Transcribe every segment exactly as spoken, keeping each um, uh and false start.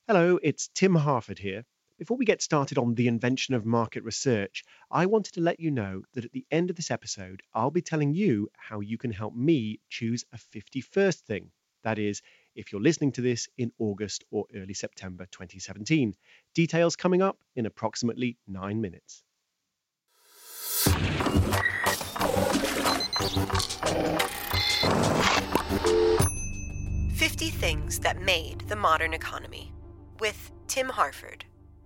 Hello, it's Tim Harford here. Before we get started on the invention of market research, I wanted to let you know that at the end of this episode, I'll be telling you how you can help me choose a fifty-first thing. That is, if you're listening to this in August or early September twenty seventeen. Details coming up in approximately nine minutes. fifty Things That Made the Modern Economy with Tim Harford.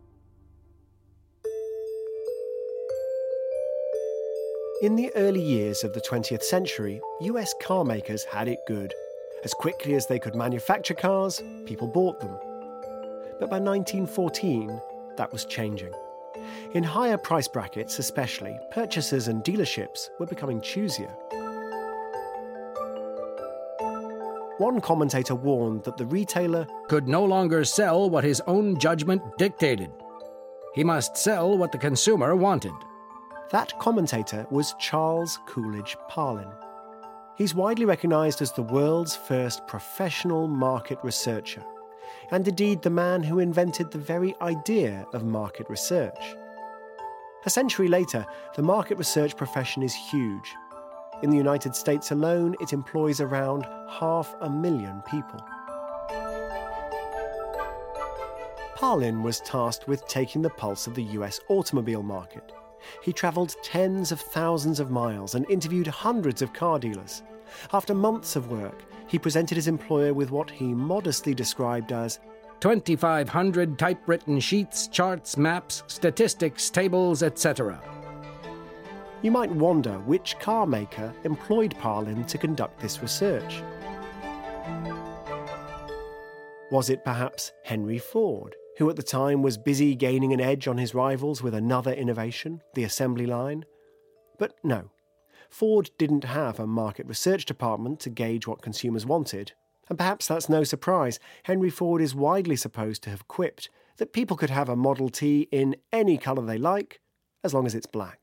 In the early years of the twentieth century, U S car makers had it good. As quickly as they could manufacture cars, people bought them. But by nineteen fourteen, that was changing. In higher price brackets especially, purchasers and dealerships were becoming choosier. One commentator warned that the retailer could no longer sell what his own judgment dictated. He must sell what the consumer wanted. That commentator was Charles Coolidge Parlin. He's widely recognised as the world's first professional market researcher, and indeed the man who invented the very idea of market research. A century later, the market research profession is huge. In the United States alone, it employs around half a million people. Parlin was tasked with taking the pulse of the U S automobile market. He travelled tens of thousands of miles and interviewed hundreds of car dealers. After months of work, he presented his employer with what he modestly described as twenty-five hundred typewritten sheets, charts, maps, statistics, tables, et cetera. You might wonder which car maker employed Parlin to conduct this research. Was it perhaps Henry Ford, who at the time was busy gaining an edge on his rivals with another innovation, the assembly line? But no, Ford didn't have a market research department to gauge what consumers wanted. And perhaps that's no surprise. Henry Ford is widely supposed to have quipped that people could have a Model T in any colour they like, as long as it's black.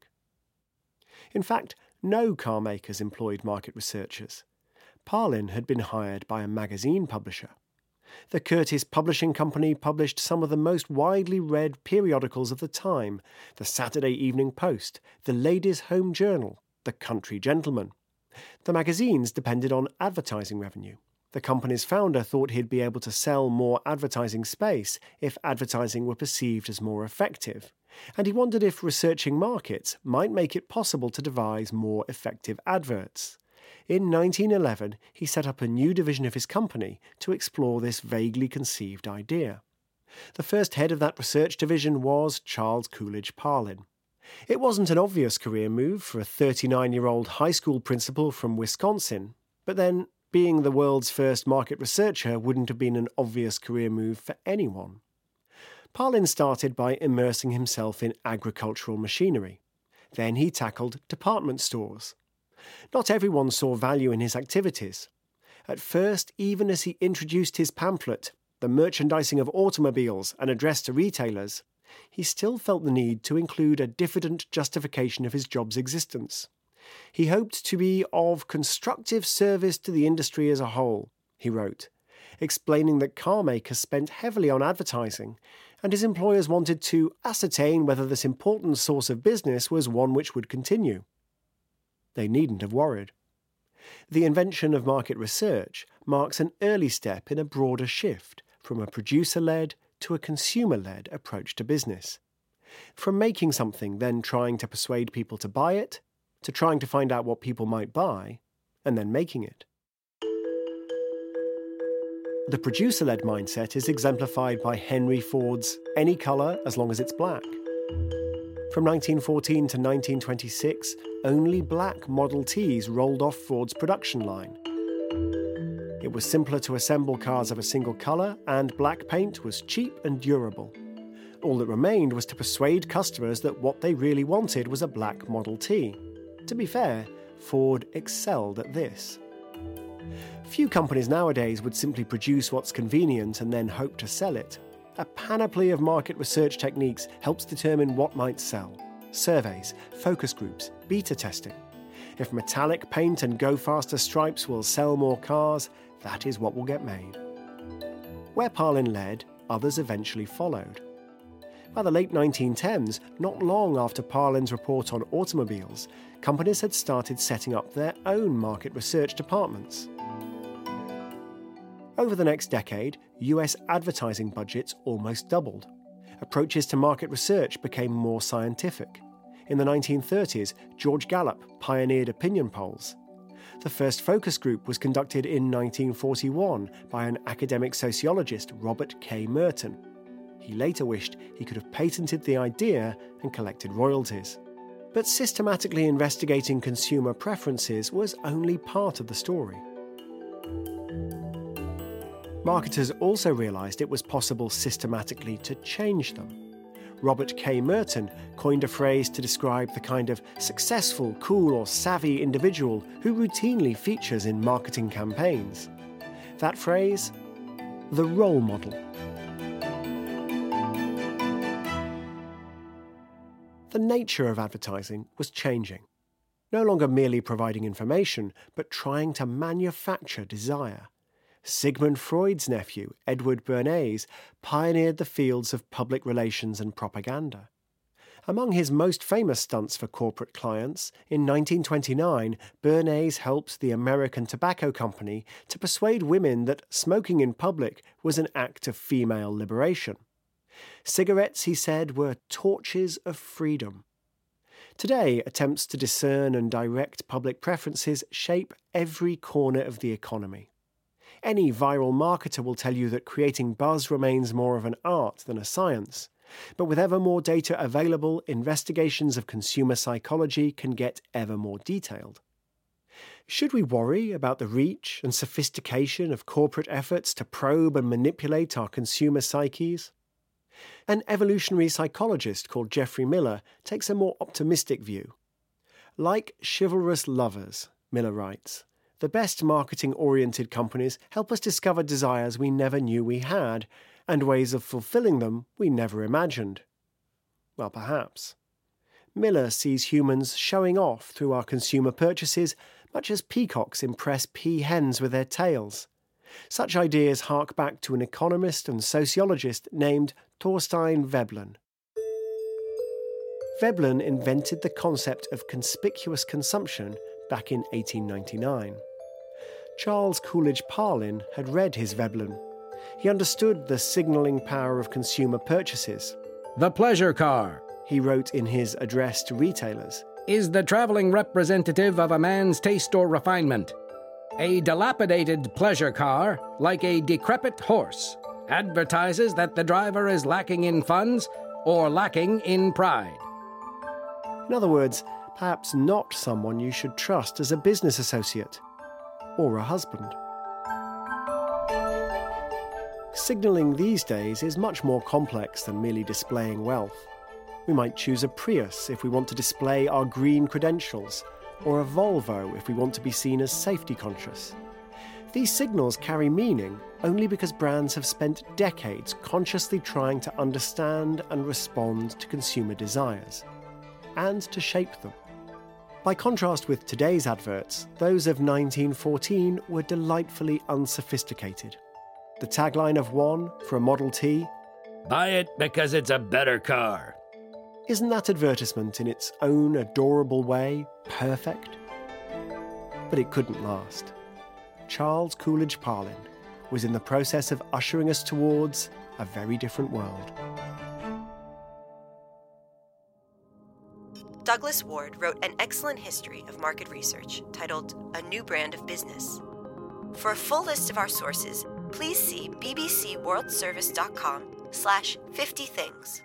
In fact, no car makers employed market researchers. Parlin had been hired by a magazine publisher. The Curtis Publishing Company published some of the most widely read periodicals of the time: the Saturday Evening Post, the Ladies' Home Journal, the Country Gentleman. The magazines depended on advertising revenue. The company's founder thought he'd be able to sell more advertising space if advertising were perceived as more effective, and he wondered if researching markets might make it possible to devise more effective adverts. In nineteen eleven, he set up a new division of his company to explore this vaguely conceived idea. The first head of that research division was Charles Coolidge Parlin. It wasn't an obvious career move for a thirty-nine-year-old high school principal from Wisconsin, but then being the world's first market researcher wouldn't have been an obvious career move for anyone. Parlin started by immersing himself in agricultural machinery. Then he tackled department stores. Not everyone saw value in his activities. At first, even as he introduced his pamphlet, The Merchandising of Automobiles, and addressed to retailers, he still felt the need to include a diffident justification of his job's existence. He hoped to be of constructive service to the industry as a whole, he wrote, explaining that car makers spent heavily on advertising, and his employers wanted to ascertain whether this important source of business was one which would continue. They needn't have worried. The invention of market research marks an early step in a broader shift from a producer-led to a consumer-led approach to business. From making something, then trying to persuade people to buy it, to trying to find out what people might buy, and then making it. The producer-led mindset is exemplified by Henry Ford's any colour as long as it's black. From nineteen fourteen to nineteen twenty-six, only black Model Ts rolled off Ford's production line. It was simpler to assemble cars of a single colour, and black paint was cheap and durable. All that remained was to persuade customers that what they really wanted was a black Model T. To be fair, Ford excelled at this. Few companies nowadays would simply produce what's convenient and then hope to sell it. A panoply of market research techniques helps determine what might sell. Surveys, focus groups, beta testing. If metallic paint and go-faster stripes will sell more cars, that is what will get made. Where Parlin led, others eventually followed. By the late nineteen tens, not long after Parlin's report on automobiles, companies had started setting up their own market research departments. Over the next decade, U S advertising budgets almost doubled. Approaches to market research became more scientific. In the nineteen thirties, George Gallup pioneered opinion polls. The first focus group was conducted in nineteen forty-one by an academic sociologist, Robert K. Merton. He later wished he could have patented the idea and collected royalties. But systematically investigating consumer preferences was only part of the story. Marketers also realised it was possible systematically to change them. Robert K. Merton coined a phrase to describe the kind of successful, cool or savvy individual who routinely features in marketing campaigns. That phrase? The role model. The nature of advertising was changing. No longer merely providing information, but trying to manufacture desire. Sigmund Freud's nephew, Edward Bernays, pioneered the fields of public relations and propaganda. Among his most famous stunts for corporate clients, in nineteen twenty-nine, Bernays helped the American Tobacco Company to persuade women that smoking in public was an act of female liberation. Cigarettes, he said, were torches of freedom. Today, attempts to discern and direct public preferences shape every corner of the economy. Any viral marketer will tell you that creating buzz remains more of an art than a science. But with ever more data available, investigations of consumer psychology can get ever more detailed. Should we worry about the reach and sophistication of corporate efforts to probe and manipulate our consumer psyches? An evolutionary psychologist called Geoffrey Miller takes a more optimistic view. Like chivalrous lovers, Miller writes, the best marketing-oriented companies help us discover desires we never knew we had, and ways of fulfilling them we never imagined. Well, perhaps. Miller sees humans showing off through our consumer purchases, much as peacocks impress peahens with their tails. Such ideas hark back to an economist and sociologist named Thorstein Veblen. Veblen invented the concept of conspicuous consumption back in eighteen ninety-nine. Charles Coolidge Parlin had read his Veblen. He understood the signalling power of consumer purchases. The pleasure car, he wrote in his address to retailers, is the traveling representative of a man's taste or refinement. A dilapidated pleasure car, like a decrepit horse, advertises that the driver is lacking in funds or lacking in pride. In other words, perhaps not someone you should trust as a business associate or a husband. Signalling these days is much more complex than merely displaying wealth. We might choose a Prius if we want to display our green credentials, or a Volvo if we want to be seen as safety conscious. These signals carry meaning only because brands have spent decades consciously trying to understand and respond to consumer desires, and to shape them. By contrast with today's adverts, those of nineteen fourteen were delightfully unsophisticated. The tagline of one for a Model T, "Buy it because it's a better car." Isn't that advertisement in its own adorable way perfect? But it couldn't last. Charles Coolidge Parlin was in the process of ushering us towards a very different world. Douglas Ward wrote an excellent history of market research titled A New Brand of Business. For a full list of our sources, please see bbcworldservice.com slash 50 things.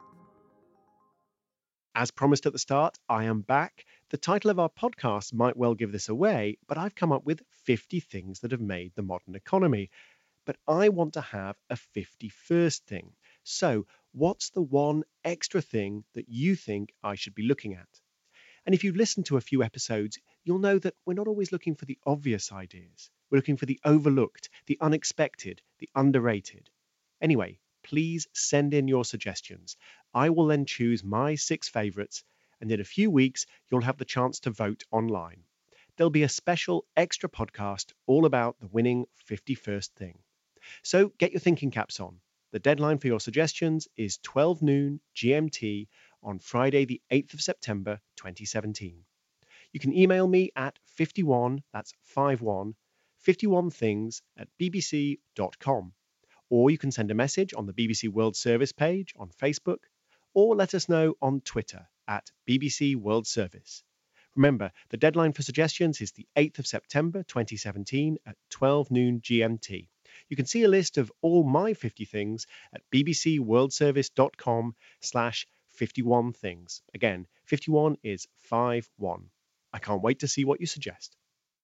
As promised at the start, I am back. The title of our podcast might well give this away, but I've come up with fifty things that have made the modern economy. But I want to have a fifty-first thing. So, what's the one extra thing that you think I should be looking at? And if you've listened to a few episodes, you'll know that we're not always looking for the obvious ideas. We're looking for the overlooked, the unexpected, the underrated. Anyway, please send in your suggestions. I will then choose my six favourites, and in a few weeks, you'll have the chance to vote online. There'll be a special extra podcast all about the winning fifty-first thing. So get your thinking caps on. The deadline for your suggestions is twelve noon G M T on Friday, the eighth of September, twenty seventeen. You can email me at fifty-one, that's five one, fifty-one things at b b c dot com. Or you can send a message on the B B C World Service page on Facebook, or let us know on Twitter at B B C World Service. Remember, the deadline for suggestions is the eighth of September twenty seventeen at twelve noon G M T. You can see a list of all my fifty things at bbcworldservice.com slash 51 things. Again, fifty-one is five one. I can't wait to see what you suggest.